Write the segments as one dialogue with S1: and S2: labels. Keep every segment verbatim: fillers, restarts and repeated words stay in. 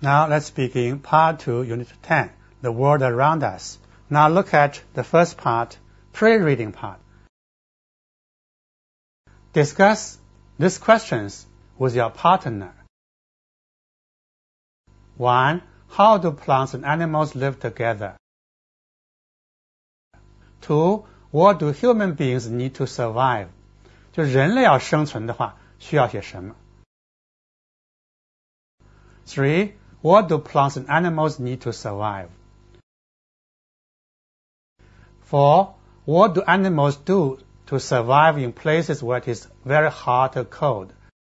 S1: Now let's begin Part two, Unit ten, the world around us. Now look at the first part, pre-reading part. Discuss these questions with your partner. One, how do plants and animals live together? Two, what do human beings need to survive? 就人类要生存的话，需要些什么？ Three, what do plants and animals need to survive? Four, what do animals do to survive in places where it is very hot or cold?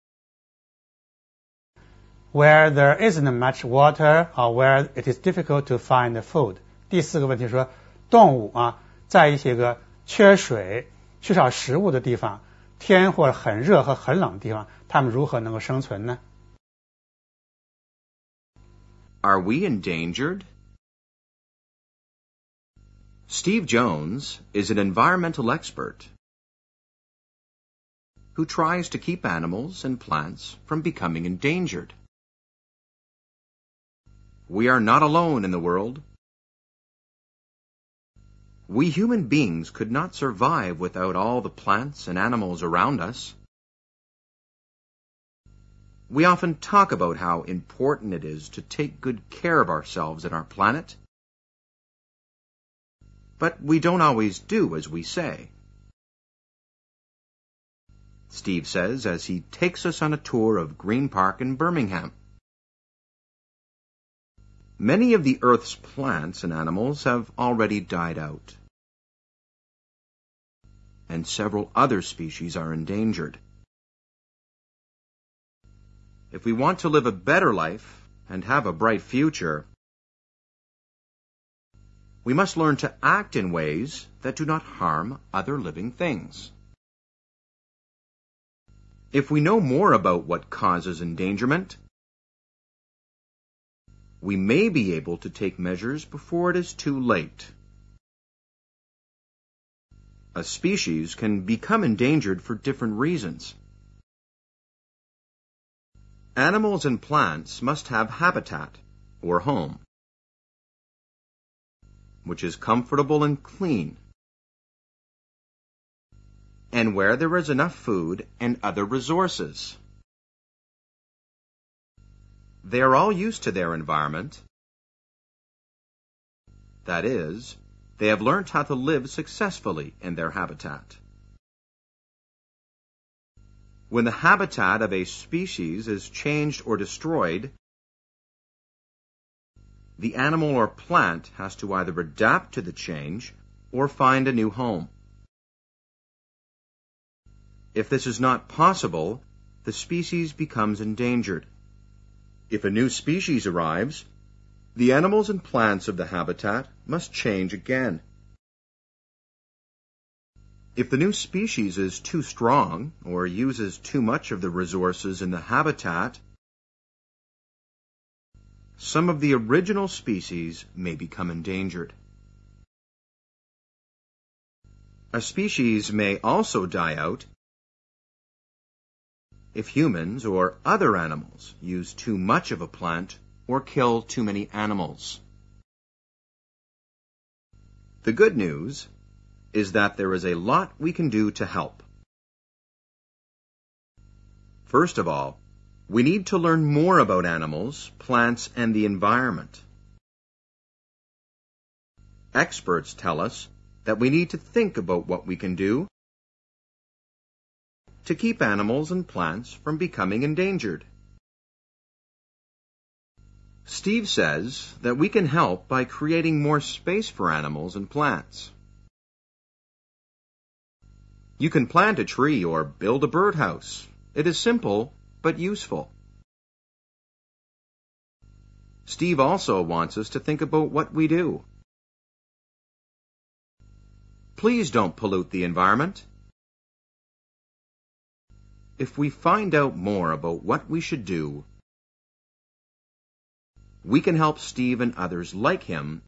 S1: Where there isn't much water or where it is difficult to find food. 第四个问题说，动物啊，在一些个缺水、缺少食物的地方，天或者很热和很冷的地方，它们如何能够生存呢？
S2: Are we endangered? Steve Jones is an environmental expert who tries to keep animals and plants from becoming endangered. We are not alone in the world. We human beings could not survive without all the plants and animals around us. We often talk about how important it is to take good care of ourselves and our planet, but we don't always do as we say. Steve says as he takes us on a tour of Green Park in Birmingham. Many of the Earth's plants and animals have already died out, and several other species are endangered. If we want to live a better life and have a bright future, we must learn to act in ways that do not harm other living things. If we know more about what causes endangerment, we may be able to take measures before it is too late. A species can become endangered for different reasons. Animals and plants must have habitat, or home, which is comfortable and clean, and where there is enough food and other resources. They are all used to their environment. That is, they have learned how to live successfully in their habitat. When the habitat of a species is changed or destroyed, the animal or plant has to either adapt to the change or find a new home. If this is not possible, the species becomes endangered. If a new species arrives, the animals and plants of the habitat must change again. If the new species is too strong or uses too much of the resources in the habitat, some of the original species may become endangered. A species may also die out if humans or other animals use too much of a plant or kill too many animals. The good news is that there is a lot we can do to help. First of all, we need to learn more about animals, plants, and the environment. Experts tell us that we need to think about what we can do to keep animals and plants from becoming endangered. Steve says that we can help by creating more space for animals and plants. You can plant a tree or build a birdhouse. It is simple but useful. Steve also wants us to think about what we do. Please don't pollute the environment. If we find out more about what we should do, we can help Steve and others like him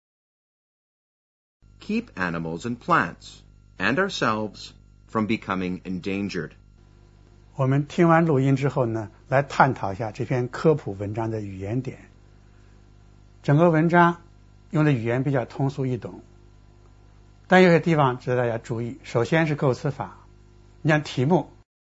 S2: keep animals and plants and ourselves from becoming endangered.
S1: 我们听完录音之后呢，来探讨一下这篇科普文章的语言点。 整个文章用的语言比较通俗易懂，但有些地方值得大家注意。首先是构词法，你像题目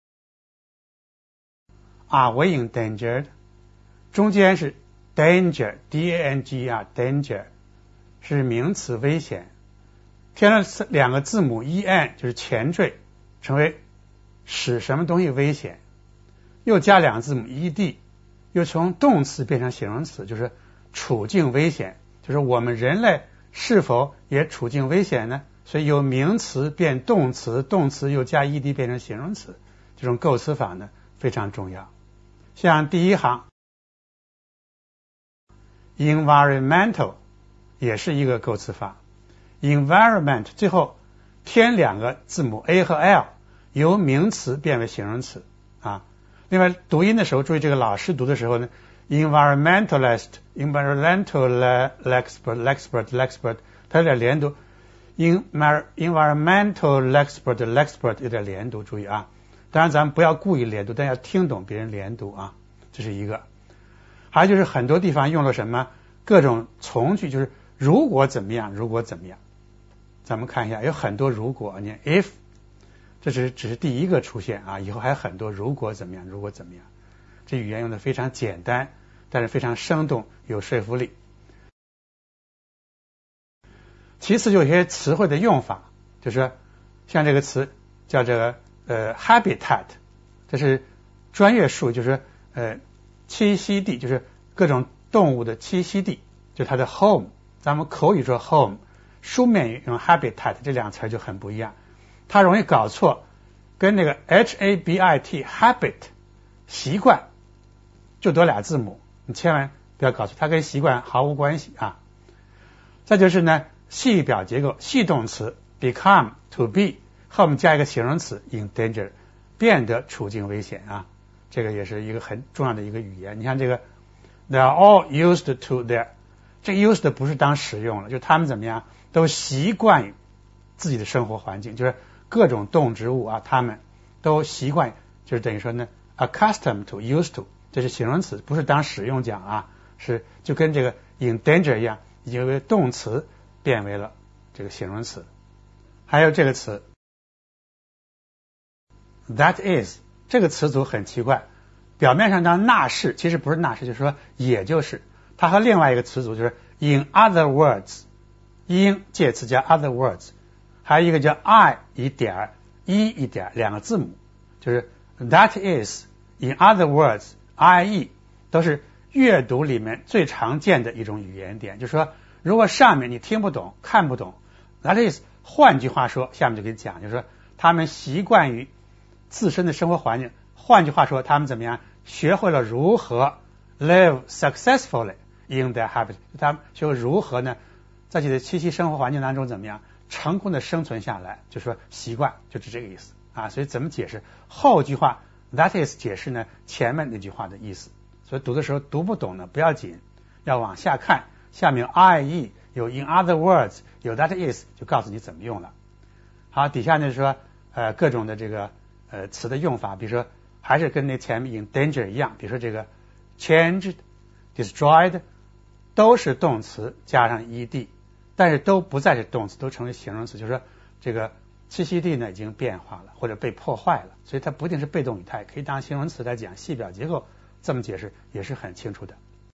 S1: Are we endangered？ 中间是 danger D A N G R danger 是名词危险，添了两个字母 E N 就是前缀，成为使什么东西危险，又加两个字母 E D， 又从动词变成形容词，就是处境危险，就是我们人类是否也处境危险呢？所以由名词变动词，动词又加 E D 变成形容词，这种构词法呢非常重要。像第一行 environmental 也是一个构词法， environment 最后添两个字母 A 和 L， 由名词变为形容词啊。另外读音的时候注意，这个老师读的时候呢 environmentalist environmental expert expert expert 它有点连读， environmental expert expert 有点连读，注意啊。当然咱们不要故意连读，但要听懂别人连读啊，这是一个。还有就是很多地方用了什么各种从句，就是如果怎么样如果怎么样。咱们看一下，有很多如果，你看 if 这是只是第一个出现啊，以后还有很多如果怎么样如果怎么样。这语言用的非常简单，但是非常生动有说服力。其次就有些词汇的用法，就是像这个词叫这个呃 habitat， 这是专业术语，就是呃栖息地，就是各种动物的栖息地，就它的 home。咱们口语说 home， 书面语用 habitat， 这两个词就很不一样，它容易搞错，跟那个 H A B I T habit 习惯就多俩字母，你千万不要搞错，它跟习惯毫无关系啊。再就是呢系表结构，系动词 become to be 后面加一个形容词 endanger 变得处境危险啊，这个也是一个很重要的一个语言。你看这个 they are all used to their， 这个 used 不是当使用了，就他们怎么样都习惯于自己的生活环境，就是各种动植物啊，他们都习惯，就是等于说呢 accustomed to used to， 这是形容词，不是当使用讲啊，是就跟这个 endanger 一样，已经由动词变为了这个形容词。还有这个词 that is， 这个词组很奇怪，表面上当那是，其实不是那是，就是说也就是，它和另外一个词组就是 in other words， 因介词加 other words， 还有一个叫 I 一点一一点两个字母，就是 that is in other words I E 都是阅读里面最常见的一种语言点，就是说如果上面你听不懂看不懂 that is， 换句话说下面就给你讲，就是说他们习惯于自身的生活环境，换句话说他们怎么样学会了如何 live successfully in their habit， 他们学会如何呢在自己的栖息生活环境当中怎么样成功的生存下来，就说习惯就是这个意思啊。所以怎么解释后句话 that is 解释呢前面那句话的意思，所以读的时候读不懂呢不要紧，要往下看，下面有 I E 有 in other words 有 that is 就告诉你怎么用了。好，底下呢说呃各种的这个呃词的用法，比如说还是跟那前面 in danger 一样，比如说这个 changed destroyed 都是动词加上 E D， 但是都不再是动词，都成为形容词，就是说这个栖息地呢已经变化了或者被破坏了，所以它不一定是被动语态，可以当形容词来讲，系表结构这么解释也是很清楚的。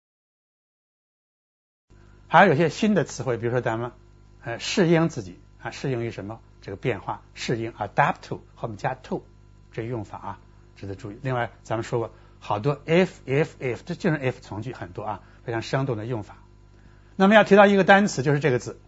S1: 还有有些新的词汇，比如说咱们呃适应自己啊，适应于什么这个变化，适应 adapt to 后面加 to 这用法啊值得注意。另外咱们说过好多 if if if 这就是 if 从句很多啊，非常生动的用法。那么要提到一个单词，就是这个字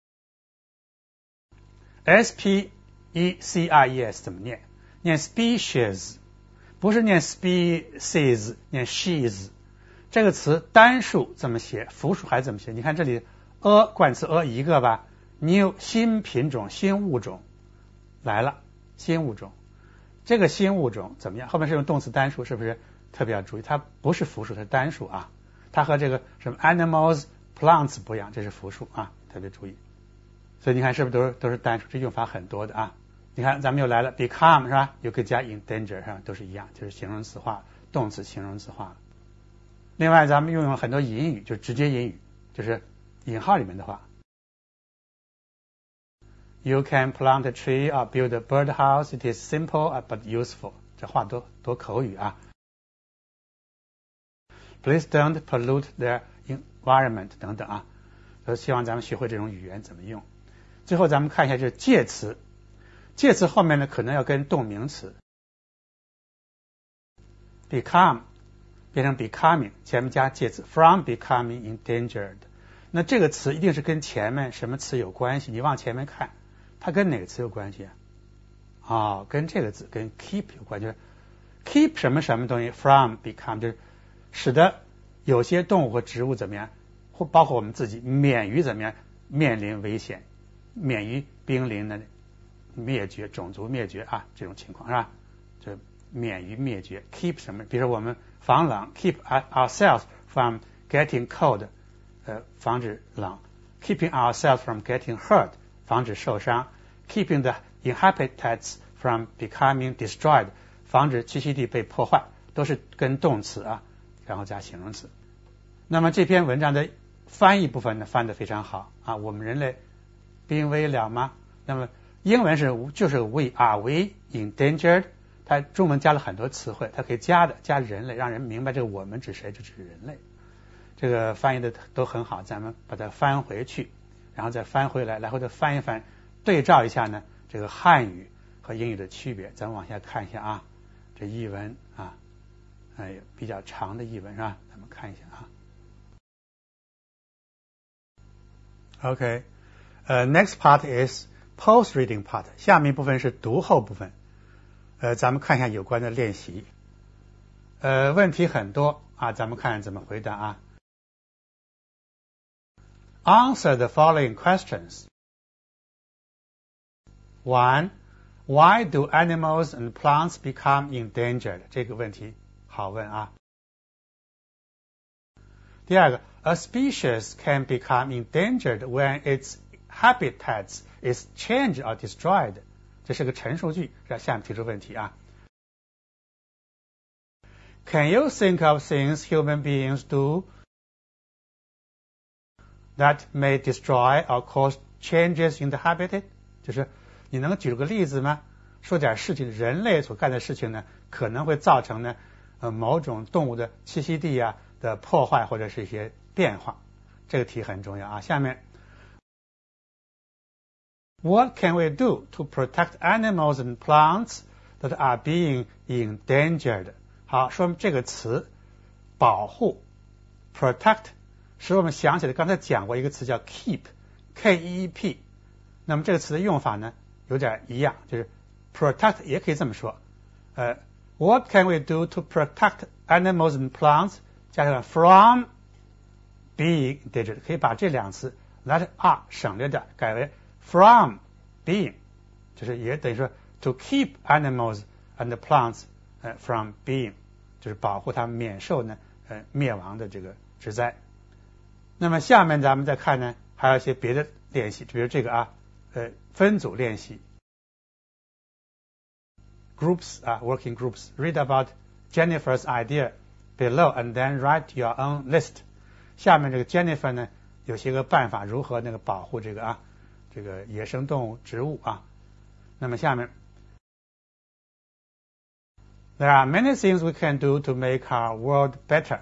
S1: S P E C I E S 怎么念？念 species， 不是念 species， 念 she's。这个词单数怎么写，复数还怎么写？你看这里 a 冠词 a 一个吧， new 新品种新物种来了，新物种，这个新物种怎么样？后面是用动词单数，是不是特别要注意？它不是复数，它是单数啊，它和这个什么 animals plants 不一样，这是复数啊，特别注意。所以你看是不是都是都是单数？这用法很多的啊。你看咱们又来了 become 是吧？又可以加 in danger 是吧？都是一样，就是形容词化，动词形容词化。另外咱们运用很多引语，就直接引语， 就是引号里面的话。You can plant a tree or build a birdhouse. It is simple but useful. 这话多多口语啊。Please don't pollute the environment 等等啊。都希望咱们学会这种语言怎么用。最后咱们看一下这介词，介词后面呢可能要跟动名词。become 变成 becoming， 前面加介词 from becoming endangered。那这个词一定是跟前面什么词有关系？你往前面看。它跟哪个词有关系啊？哦，跟这个字跟 keep 有关，就是 keep 什么什么东西 from become， 就是使得有些动物和植物怎么样，或包括我们自己免于怎么样面临危险，免于濒临的灭绝、种族灭绝啊这种情况是吧？就免于灭绝 keep 什么？比如说我们防冷 keep ourselves from getting cold， 呃，防止冷 keeping ourselves from getting hurt。防止受伤 ，keeping the inhabitants from becoming destroyed， 防止栖息地被破坏，都是跟动词啊，然后加形容词。那么这篇文章的翻译部分呢，翻得非常好啊。我们人类濒危了吗？那么英文是就是 we are we endangered， 它中文加了很多词汇，它可以加的加人类，让人明白这个我们指谁，就指人类。这个翻译的都很好，咱们把它翻回去。然后再翻回来，来回的翻一翻，对照一下呢，这个汉语和英语的区别。咱们往下看一下啊，这译文啊，哎，比较长的译文是吧？咱们看一下啊。OK， 呃、uh, ，next part is post reading part， 下面部分是读后部分。呃，咱们看一下有关的练习。呃，问题很多啊，咱们看怎么回答啊。Answer the following questions. One, why do animals and plants become endangered? 这个问题好问啊。第二个 ，A species can become endangered when its habitats is changed or destroyed. 这是个陈述句，让下面提出问题啊。Can you think of things human beings do that may destroy or cause changes in the habitat？ 就是你能举个例子吗？说点事情，人类所干的事情呢，可能会造成呢呃某种动物的栖息地啊的破坏或者是一些变化。这个题很重要啊。下面 What can we do to protect animals and plants that are being endangered？ 好，说明这个词保护 protect。使我们想起来刚才讲过一个词叫 keep K E E P， 那么这个词的用法呢有点一样，就是 protect 也可以这么说，呃 What can we do to protect animals and plants 加上 from being endangered， 可以把这两词 that are 省略掉，改为 from being， 就是也等于说 to keep animals and plants、呃、from being， 就是保护它们免受呢呃灭亡的这个之灾。那么下面咱们再看呢，还有一些别的练习，比如这个啊，呃，分组练习 ，groups 啊 ，working groups. Read about Jennifer's idea below and then write your own list. 下面这个 Jennifer 呢，有些个办法如何那个保护这个啊，这个野生动物、植物啊。那么下面 ，There are many things we can do to make our world better.Uh,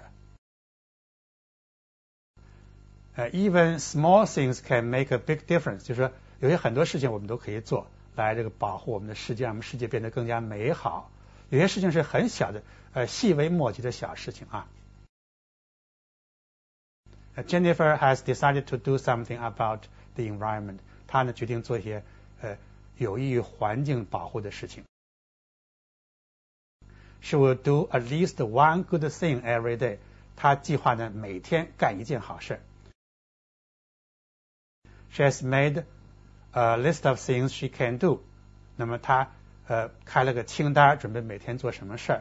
S1: even small things can make a big difference， 就是说有些很多事情我们都可以做来这个保护我们的世界，让我们世界变得更加美好。有些事情是很小的，呃，细微末节的小事情啊。Jennifer has decided to do something about the environment。她呢决定做一些呃有益于环境保护的事情。She will do at least one good thing every day。她计划呢每天干一件好事。She has made a list of things she can do。那么她呃开了个清单，准备每天做什么事儿。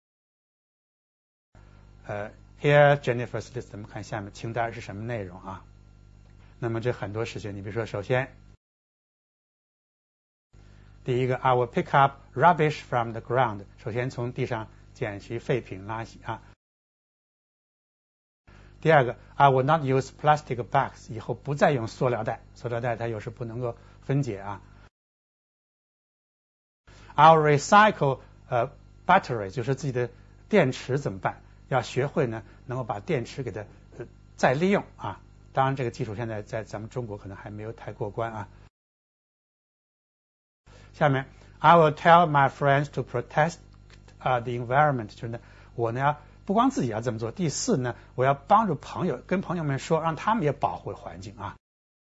S1: 呃 ，Here Jennifer's list， 咱们看下面清单是什么内容啊？那么这很多事情，你比如说，首先第一个 ，I will pick up rubbish from the ground。首先从地上捡取废品垃圾啊。 第二个 I will not use plastic bags， 以后不再用塑料袋，塑料袋它有时不能够分解啊。I'll recycle 呃 battery， 就是自己的电池怎么办？要学会呢，能够把电池给它、呃、再利用啊。当然这个技术现在在咱们中国可能还没有太过关啊。下面 I will tell my friends to protect、uh, the environment， 就是呢我呢要不光自己要这么做，第四呢我要帮助朋友，跟朋友们说，让他们也保护环境啊。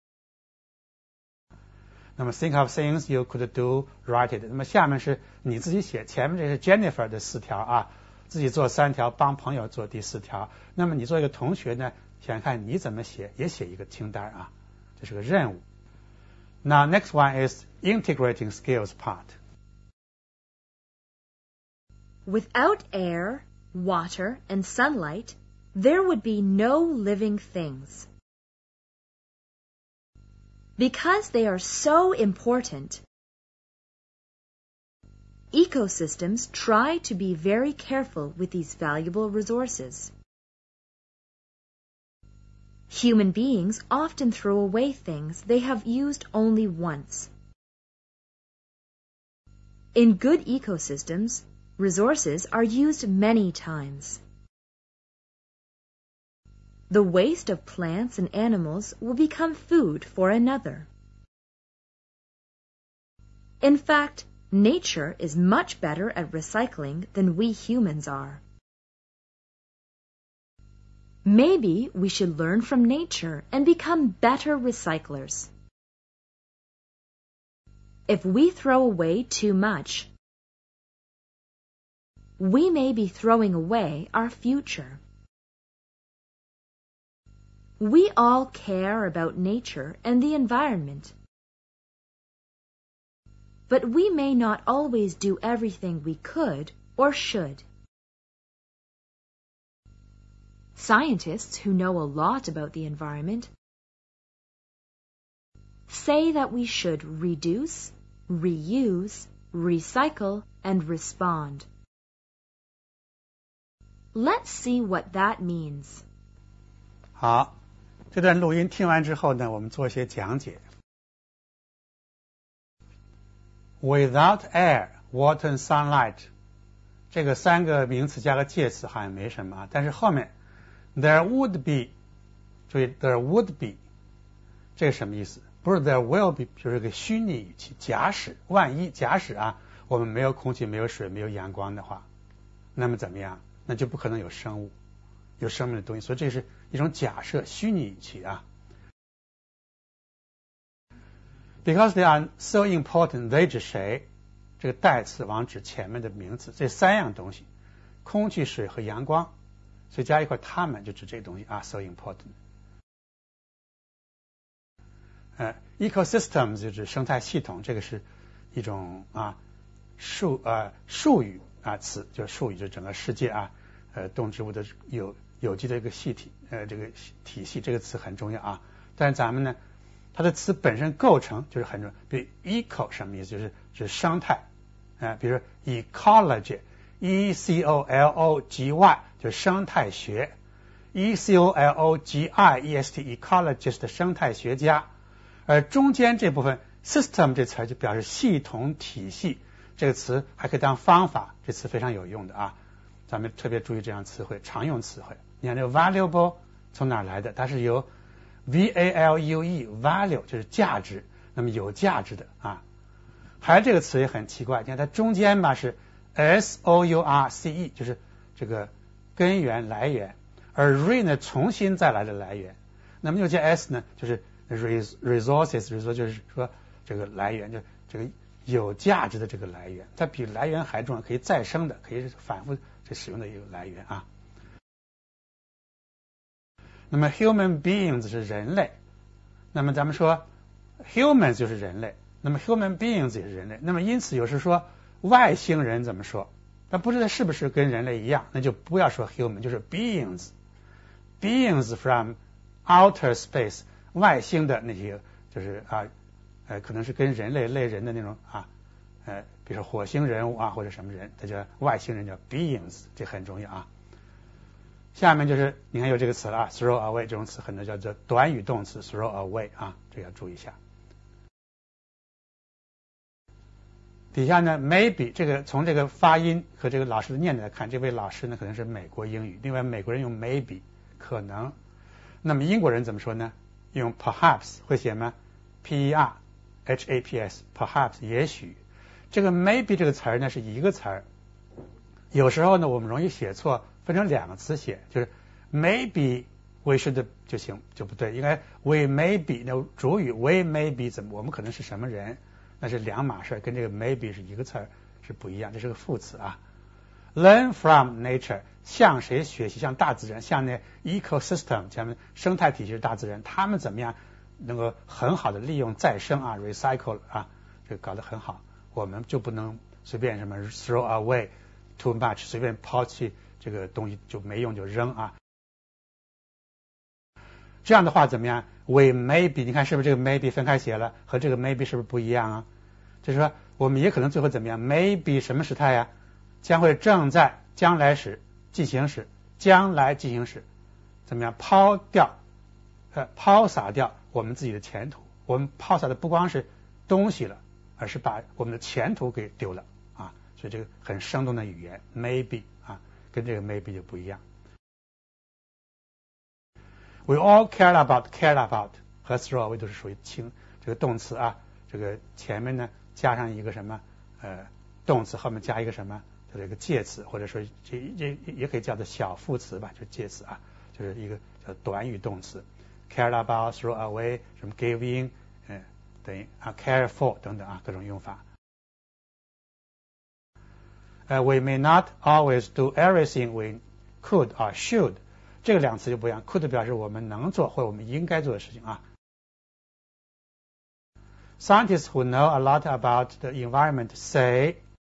S1: 那么 think of things you could do, write it。 那么下面是你自己写，前面这是 Jennifer 的四条啊，自己做三条，帮朋友做第四条。那么你做一个同学呢，想想看你怎么写，也写一个清单啊，这是个任务。Now next one is integrating skills part.
S3: Without air, water, and sunlight, there would be no living things. Because they are so important, ecosystems try to be very careful with these valuable resources. Human beings often throw away things they have used only once. In good ecosystems, resources are used many times. The waste of plants and animals will become food for another. In fact, nature is much better at recycling than we humans are. Maybe we should learn from nature and become better recyclers. If we throw away too much, we may be throwing away our future. We all care about nature and the environment, but we may not always do everything we could or should. Scientists who know a lot about the environment say that we should reduce, reuse, recycle, and respond. Let's see what that means.
S1: 好，这段录音听完之后呢，我们做一些讲解。Without air, water and sunlight， 这个三个名词加个介词好像没什么，但是后面 there would be， 注意 there would be， 这个什么意思？不是 there will be， 就是个虚拟语气，假使，万一假使啊，我们没有空气、没有水、没有阳光的话，那么怎么样？那就不可能有生物，有生命的东西，所以这是一种假设，虚拟语气啊。Because they are so important, they 指谁？这个代词往指前面的名词，这三样东西，空气、水和阳光，所以加一块它们就指这个东西啊 ，so important。呃 ，ecosystems 就指生态系统，这个是一种啊术呃术语啊词，就术语就整个世界啊，呃动植物的有有机的一个系体，呃这个体系这个词很重要啊。但是咱们呢，它的词本身构成就是很重要。比如 eco 什么意思？就是指生态啊、呃，比如 ecology，e c o l o g y 就是生态学 ，e c o l o g i e s t ecologist 的生态学家。而中间这部分 system 这词就表示系统体系，这个词还可以当方法，这词非常有用的啊。咱们特别注意这样词汇，常用词汇。你看这个 valuable 从哪儿来的？它是由 V A L U E value 就是价值，那么有价值的啊。还有这个词也很奇怪，你看它中间吧是 S O U R C E 就是这个根源来源，而 re 呢重新再来的来源，那么又加 S 呢就是 resources resources 就是说这个来源，就这个有价值的这个来源，它比来源还重要，可以再生的，可以反复这使用的一个来源啊。那么 human beings 是人类，那么咱们说 humans 就是人类，那么 human beings 也是人类，那么因此有时说外星人怎么说？但不知道是不是跟人类一样，那就不要说 human， 就是 beings beings from outer space 外星的那些就是啊呃可能是跟人类类人的那种啊呃比如说火星人物啊或者什么人，它叫外星人叫 beings， 这很重要啊。 下面就是你看有这个词了啊 ，throw away 这种词很多叫做短语动词 throw away 啊，这个要注意一下。底下呢 maybe 这个从这个发音和这个老师的念来看，这位老师呢可能是美国英语，另外美国人用 maybe 可能，那么英国人怎么说呢？用 perhaps 会写吗 ？P E R H A P S perhaps 也许。这个 maybe 这个词儿呢是一个词儿，有时候呢我们容易写错，分成两个词写，就是 maybe we should 就行就不对，应该 we may be 那主语 we may be 怎么我们可能是什么人，那是两码事，跟这个 maybe 是一个词儿是不一样，这是个副词啊。Learn from nature 向谁学习？向大自然，向那 ecosystem 咱们生态体系的大自然，他们怎么样能够很好的利用再生啊 recycle 啊，这个搞得很好，我们就不能随便什么 throw away too much 随便抛弃这个东西就没用就扔啊。这样的话怎么样 ？We maybe 你看是不是这个 maybe 分开写了，和这个 maybe 是不是不一样啊？就是说我们也可能最后怎么样 ？maybe 什么时态呀？将会正在将来时进行时将来进行时怎么样抛掉呃抛洒掉我们自己的前途，我们抛洒的不光是东西了，而是把我们的前途给丢了啊！所以这个很生动的语言 maybe 啊，跟这个 maybe 就不一样。We all care about care about 和 throw away 都是属于轻这个动词啊，这个前面呢加上一个什么呃动词，后面加一个什么这个介词，或者说这这也可以叫做小副词吧，就是介词啊，就是一个叫短语动词 care about throw away 什么 give in 嗯、呃、等于啊 care for 等等啊各种用法。呃、uh, we may not always do everything we could or should 这个两词就不一样 could 表示我们能做或者我们应该做的事情啊。Scientists who know a lot about the environment say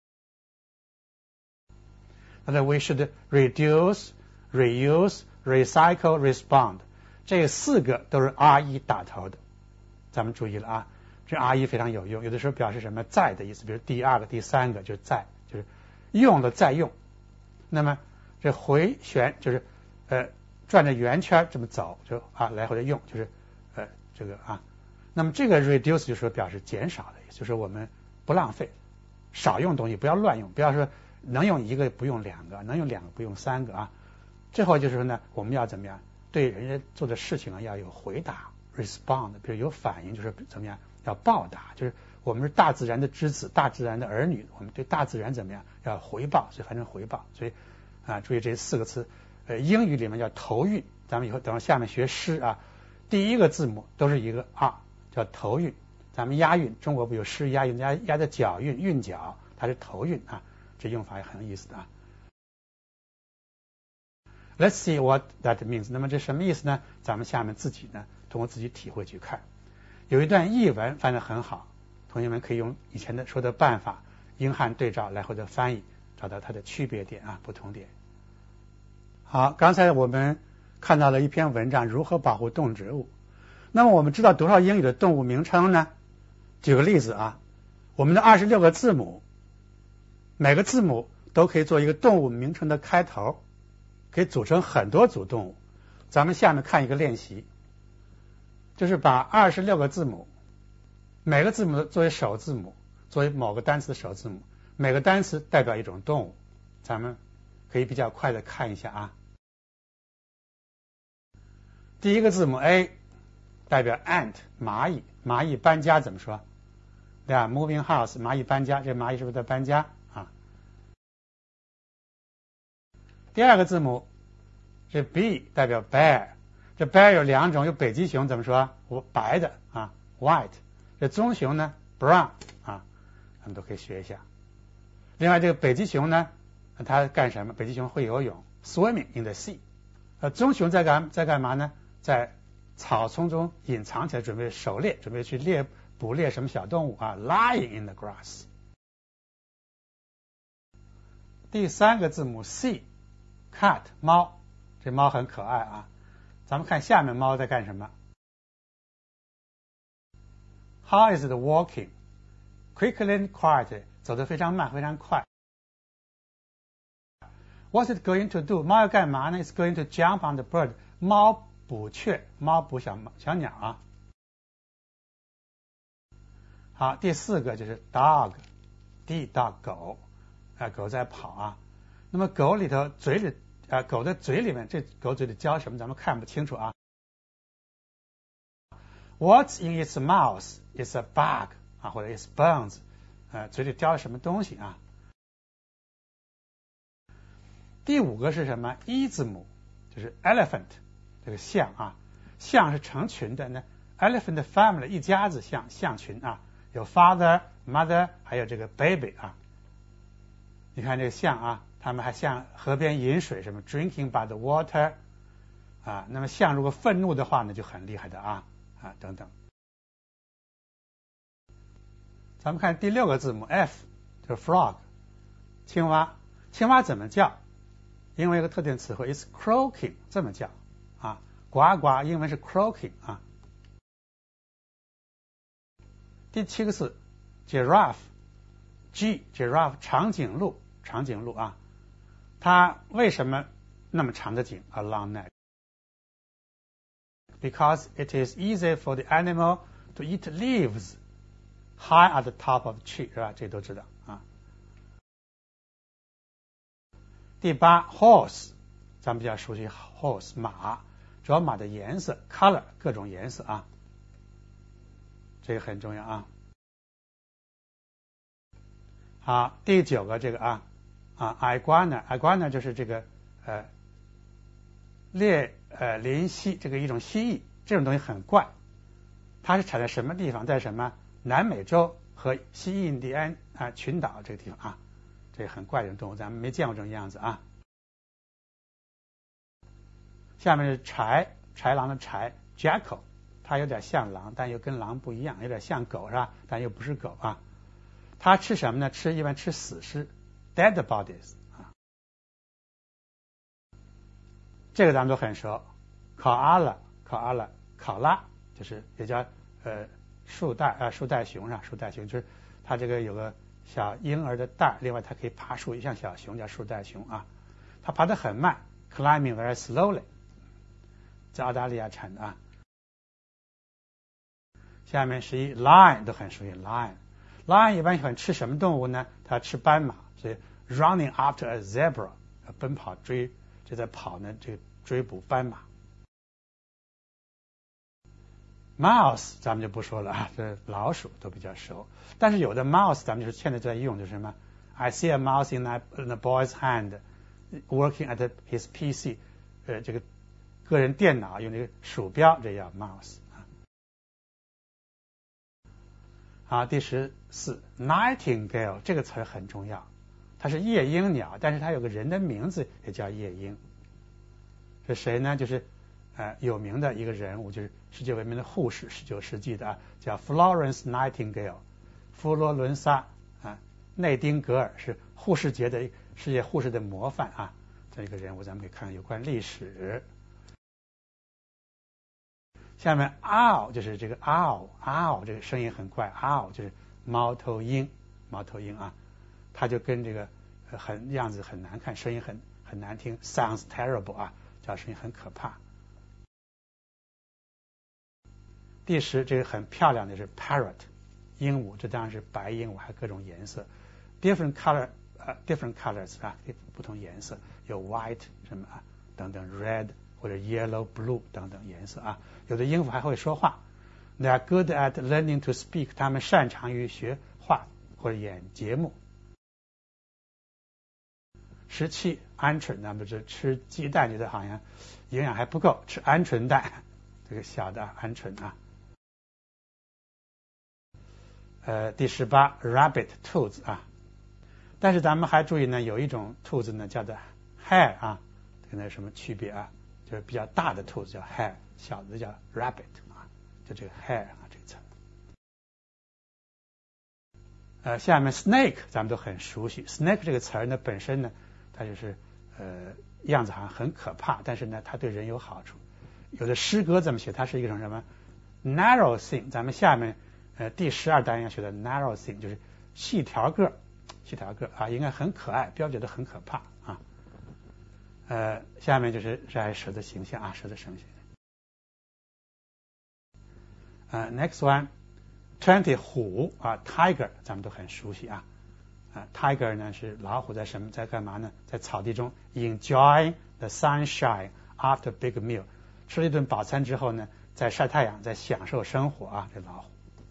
S1: that we should reduce, reuse, recycle, respond 这四个都是 R E 打头的，咱们注意了啊，这 R E 非常有用，有的时候表示什么再的意思，比如第二个第三个就是再，就是用了再用。那么这回旋就是呃转着圆圈这么走，就啊来回的用，就是呃这个啊。那么这个 reduce 就是说表示减少的意思，就是我们不浪费，少用东西，不要乱用，不要说能用一个不用两个，能用两个不用三个啊。最后就是说呢，我们要怎么样对人家做的事情啊要有回答 respond， 比如有反应，就是怎么样要报答，就是我们是大自然的之子，大自然的儿女，我们对大自然怎么样要回报，所以反正回报，所以啊注意这四个词，呃英语里面叫头韵，咱们以后等会下面学诗啊，第一个字母都是一个 R， 叫头韵。咱们押韵，中国不有诗押韵，押押的脚韵，韵脚，它是头韵啊，这用法也很有意思的啊。Let's see what that means。那么这什么意思呢？咱们下面自己呢，通过自己体会去看。有一段译文翻得很好，同学们可以用以前的说的办法，英汉对照来回的翻译，找到它的区别点啊，不同点。好，刚才我们看到了一篇文章，如何保护动植物。那么我们知道多少英语的动物名称呢？举个例子啊，我们的二十六个字母，每个字母都可以做一个动物名称的开头，可以组成很多组动物。咱们下面看一个练习，就是把二十六个字母，每个字母作为首字母，作为某个单词的首字母，每个单词代表一种动物。咱们可以比较快的看一下啊。第一个字母 A 代表 ant 蚂蚁，蚂蚁搬家怎么说？对吧 ？Moving house 蚂蚁搬家，这蚂蚁是不是在搬家啊？第二个字母是 B 代表 bear， 这 bear 有两种，有北极熊怎么说？白的啊 white， 这棕熊呢 brown 啊，咱们都可以学一下。另外这个北极熊呢，它干什么？北极熊会游泳 swimming in the sea。呃，棕熊在干在干嘛呢？在草丛中隐藏起来，准备狩猎，准备去猎捕猎什么小动物啊 lying in the grass。 第三个字母 C cat 猫，这猫很可爱啊。咱们看下面猫在干什么。 How is it walking? Quickly and quietly， 走得非常慢非常快。 What's it going to do？ 猫要干嘛呢？ It's going to jump on the bird。 猫捕雀，猫捕小小鸟啊。好，第四个就是 dog，d dog 狗，啊、呃，狗在跑啊。那么狗里头嘴里啊、呃，狗的嘴里面，这狗嘴里嚼什么咱们看不清楚啊。What's in its mouth? It's a bug 啊，或者 it's bones， 呃，嘴里叼了什么东西啊。第五个是什么？一字母，就是 elephant， 这个象啊，象是成群的呢。elephant family 一家子象，象群啊。有 father, mother， 还有这个 baby 啊。你看这个象啊，他们还像河边饮水，什么 drinking by the water 啊。那么象如果愤怒的话呢，就很厉害的啊啊等等。咱们看第六个字母 F， 就是 frog， 青蛙。青蛙怎么叫？因为一个特定词汇 is croaking， 这么叫啊，呱呱，英文是 croaking 啊。第七个字 giraffe，G giraffe 长颈鹿，长颈鹿啊，它为什么那么长的颈 a long neck？ Because it is easy for the animal to eat leaves high at the top of the tree， 是吧？这都知道啊。第八 horse， 咱们比较熟悉 horse 马，主要马的颜色 color 各种颜色啊。这个很重要啊。好，第九个这个啊啊 iguana iguana 就是这个呃列呃林蜥这个一种蜥蜴，这种东西很怪，它是产在什么地方？在什么南美洲和西印第安啊群岛这个地方啊，这个很怪的动物，咱们没见过这种样子啊。下面是豺豺狼的豺 jackal。它有点像狼，但又跟狼不一样，有点像狗是吧？但又不是狗啊。它吃什么呢？吃一般吃死尸 ，dead bodies 啊。这个咱们都很熟 ，koala，koala， 考拉就是也叫呃树袋啊、呃、树袋熊是吧？树袋熊就是它这个有个小婴儿的袋，另外它可以爬树，像小熊叫树袋熊啊。它爬得很慢 ，climbing very slowly， 在澳大利亚产的啊。下面是一 lion 都很熟悉 lion，lion 一般喜欢吃什么动物呢？它吃斑马，所以 running after a zebra 奔跑追，这在跑呢，这个追捕斑马。mouse 咱们就不说了啊，这老鼠都比较熟，但是有的 mouse 咱们就是现在在用，就是什么 I see a mouse in a, in a boy's hand working at his P C， 呃，这个个人电脑用这个鼠标，这叫 mouse。好，第十四 ，nightingale 这个词很重要，它是夜莺鸟，但是它有个人的名字也叫夜莺。是谁呢？就是呃有名的一个人物，就是世界闻名的护士，十九世纪的啊，叫 Florence Nightingale， 弗罗伦萨啊内丁格尔，是护士节的世界护士的模范啊，这一个人物，咱们可以看看有关历史。下面 owl 就是这个 owl owl 这个声音很怪 owl 就是猫头鹰猫头鹰啊，它就跟这个很样子很难看，声音很很难听 sounds terrible 啊，叫声音很可怕。第十这个很漂亮的是 parrot 鹦鹉，这当然是白鹦鹉，还各种颜色 different color 呃、uh, different colors 啊，不同颜色有 white 什么啊等等 red或者 yellow blue 等等颜色啊，有的鹦鹉还会说话 they are good at learning to speak， 他们擅长于学话或者演节目。十七鹌鹑，咱们这吃鸡蛋觉得好像营养还不够，吃鹌鹑蛋，这个小的鹌鹑啊。呃，第十八 rabbit 兔子啊，但是咱们还注意呢，有一种兔子呢叫做 hare 啊，跟它有什么区别啊？就是比较大的兔子叫 hare， 小的叫 rabbit 啊，就这个 hare 啊这个词。呃，下面 snake 咱们都很熟悉 ，snake 这个词儿呢本身呢，它就是呃样子好像很可怕，但是呢它对人有好处。有的诗歌这么写，它是一种什么 narrow thing， 咱们下面呃第十二单元要学的 narrow thing 就是细条个，细条个啊，应该很可爱，标觉得很可怕啊。 呃，下面就是这蛇的形象啊，蛇的形象。呃 ，next one twenty 虎啊 ，tiger 咱们都很熟悉啊。啊 ，tiger 呢是老虎在什么在干嘛呢？在草地中 enjoying the sunshine after big meal， 吃了一顿饱餐之后呢，在晒太阳，在享受生活啊，这老虎。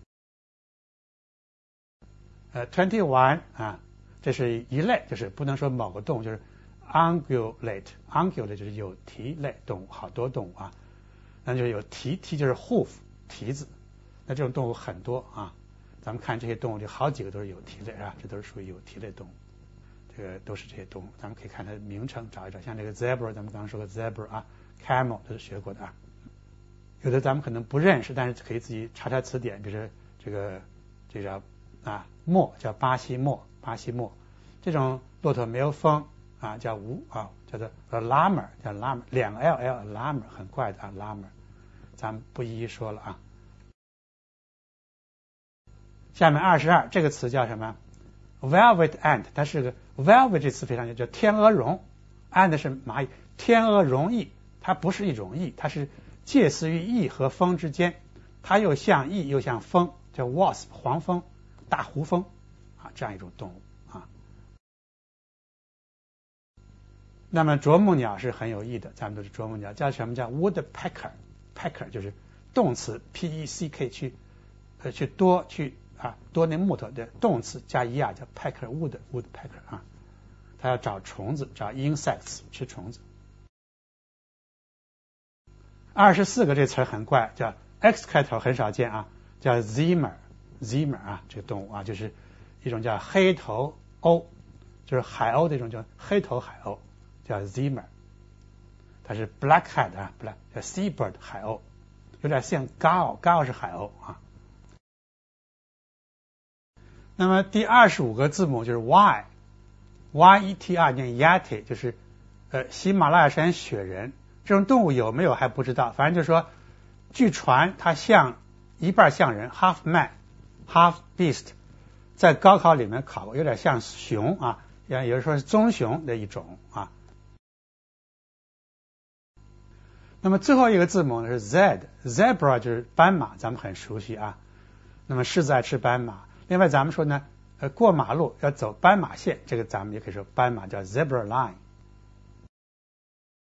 S1: 呃 ，twenty one 啊，这是一类，就是不能说某个动物，就是 ungulate，ungulate 就是有蹄类动物，好多动物啊，那就是有蹄，蹄就是 hoof 蹄子，那这种动物很多啊。咱们看这些动物，就好几个都是有蹄类啊，这都是属于有蹄类动物。这个都是这些动物，咱们可以看它的名称找一找，像这个 zebra， 咱们刚刚说过 zebra 啊 ，camel 都是学过的啊。有的咱们可能不认识，但是可以自己查查词典，比如说这个这个啊墨叫巴西墨，巴西墨这种骆驼没有风啊，叫无啊，叫做 a llama， 叫 llama， 两个 l l llama 很怪的啊 llama， 咱们不一一说了啊。下面二十二这个词叫什么 ？velvet ant， 它是个 velvet 这词非常叫天鹅绒 ，ant 是蚂蚁，天鹅绒翼，它不是一种翼，它是介似于翼和蜂之间，它又像翼又像蜂，叫 wasp 黄蜂、大胡蜂啊这样一种动物啊。那么啄木鸟是很有翼的，咱们都是啄木鸟，叫什么叫 woodpecker，pecker 就是动词 p e c k 去呃去多去。啊，多那木头的动词加 er 叫 pecker wood woodpecker 啊，它要找虫子，找 insects 吃虫子。二十四个这词很怪，叫 x 开头很少见啊，叫 zimmer zimmer 啊，这个动物啊，就是一种叫黑头鸥，就是海鸥的一种叫黑头海鸥，叫 zimmer， 它是 blackhead 啊 black 叫 seabird 海鸥，有点像 gull gull 是海鸥啊。那么第二十五个字母就是 y y e t r 念 yeti， 就是呃喜马拉雅山雪人，这种动物有没有还不知道，反正就是说据传它像一半像人 half man half beast， 在高考里面考过，有点像熊啊，有人说是棕熊的一种啊。那么最后一个字母是 z zebra 就是斑马，咱们很熟悉啊。那么狮子爱吃斑马。另外咱们说呢，呃，过马路要走斑马线，这个咱们也可以说斑马叫 zebra line。